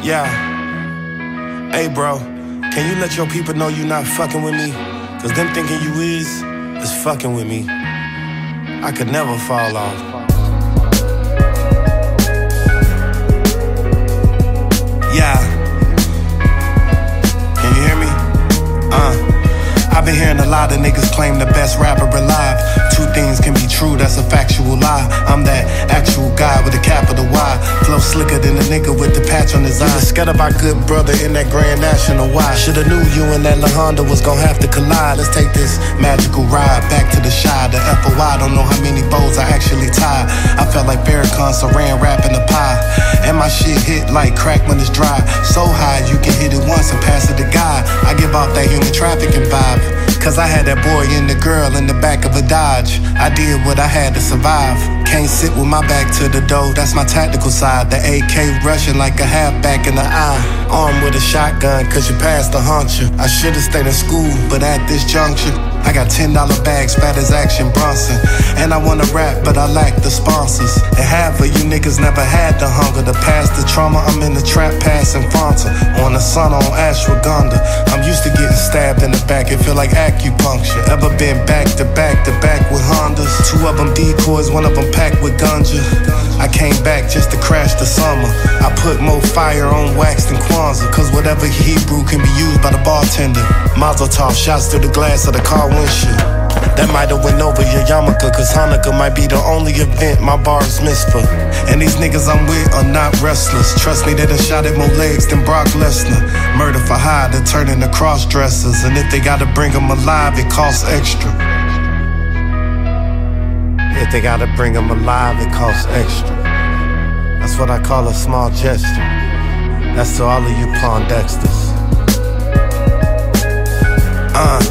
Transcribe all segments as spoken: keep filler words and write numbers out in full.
Yeah. Hey, bro, can you let your people know you not fucking with me? Cause them thinking you is, is fucking with me. I could never fall off. Yeah. Can you hear me? Uh. I've been hearing a lot of niggas claim the best rapper alive. Two things can be true, that's a factual lie. I'm that actual guy with a capital Y. Flow slicker than a nigga with the patch on his eye. Scared of our good brother in that Grand National Y. Shoulda knew you and that La Honda was gon' have to collide. Let's take this magical ride back to the shy. The F O I, don't know how many bows I actually tied. I felt like Farrakhan, so ran rapping the pie. And my shit hit like crack when it's dry. So high, you can hit it once and pass it to God. I give off that human trafficking vibe. Cause I had that boy and the girl in the back of a Dodge. I did what I had to survive. Can't sit with my back to the door, that's my tactical side. The A K rushing like a halfback in the eye. Armed with a shotgun cause you passed the huncher. I should've stayed in school, but at this juncture I got ten dollar bags, fat as Action Bronson. And I wanna rap, but I lack the sponsors. And half of you niggas never had the hunger to pass the trauma. I'm in the trap passing Fonta. On the sun on ashwagandha. I'm used to getting stabbed in the back, it feel like acupuncture. Ever been back to back to back with Hondas? Two of them decoys, one of them packed with ganja. I came back just to crash the summer. I put more fire on wax than Kwanzaa. Cause whatever Hebrew can be used by the bartender. Mazel tov, shots through the glass of the car windshield. That might've went over your yarmulke, cause Hanukkah might be the only event my bars miss for. And these niggas I'm with are not restless. Trust me, they done shot at more legs than Brock Lesnar. Murder for hire, they're turning to cross-dressers. And if they gotta bring them alive, it costs extra. If they gotta bring them alive, it costs extra. That's what I call a small gesture. That's to all of you Pondexters. Uh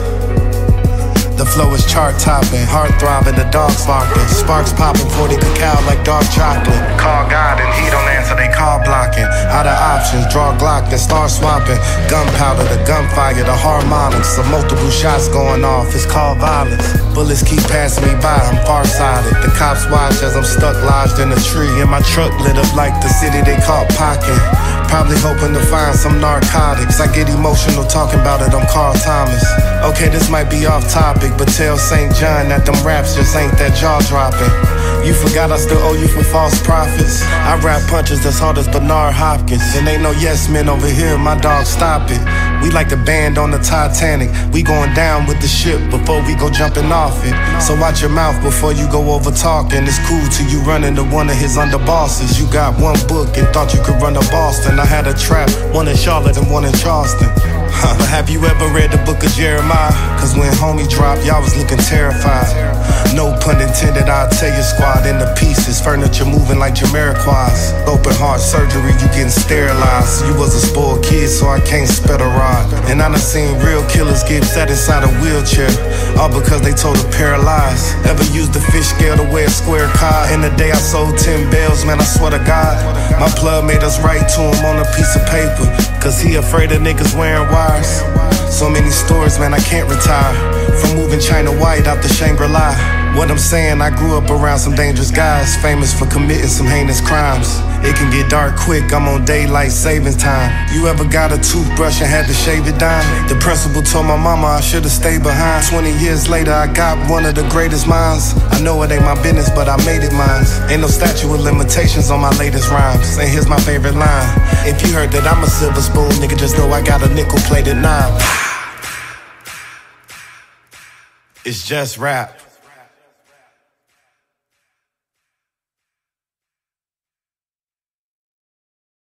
The flow is chart-topping, heart-throbbing, the dogs barking. Sparks popping, forty cacao like dark chocolate. Call God and he don't answer, they call blocking. Out of options, draw Glock and start swapping. Gunpowder, the gunfire, the harmonics. The multiple shots going off, it's called violence. Bullets keep passing me by, I'm farsighted. The cops watch as I'm stuck lodged in a tree. And my truck lit up like the city they caught pocking. Probably hoping to find some narcotics. I get emotional talking about it, I'm Carl Thomas. Okay, this might be off topic, but tell Saint John that them raps just ain't that jaw-dropping. You forgot I still owe you for false prophets. I rap punches that's hard as Bernard Hopkins. And ain't no yes men over here, my dog, stop it. We like the band on the Titanic. We going down with the ship before we go jumping off it. So watch your mouth before you go over talking. It's cool till you run into one of his underbosses. You got one book and thought you could run to Boston. I had a trap, one in Charlotte and one in Charleston. Huh. But have you ever read the book of Jeremiah? Cause when homie dropped, y'all was looking terrified. No pun intended, I'll tell your squad into pieces. Furniture moving like Jamiroquai's. Open heart surgery, you getting sterilized. You was a spoiled kid, so I can't spit a rod. And I done seen real killers get set inside a wheelchair, all because they told her paralyzed. Ever used the fish scale to wear a square card? In the day I sold ten bells, man, I swear to God. My plug made us write to him on a piece of paper, cause he afraid of niggas wearing wires. So many stories, man, I can't retire from moving China White out the Shangri-La. What I'm saying, I grew up around some dangerous guys, famous for committing some heinous crimes. It can get dark quick, I'm on daylight saving time. You ever got a toothbrush and had to shave it down? The principal told my mama I should've stayed behind. Twenty years later, I got one of the greatest minds. I know it ain't my business, but I made it mine. Ain't no statute of limitations on my latest rhymes. And here's my favorite line: if you heard that I'm a silver spoon, nigga, just know I got a nickel-plated nine. It's just rap.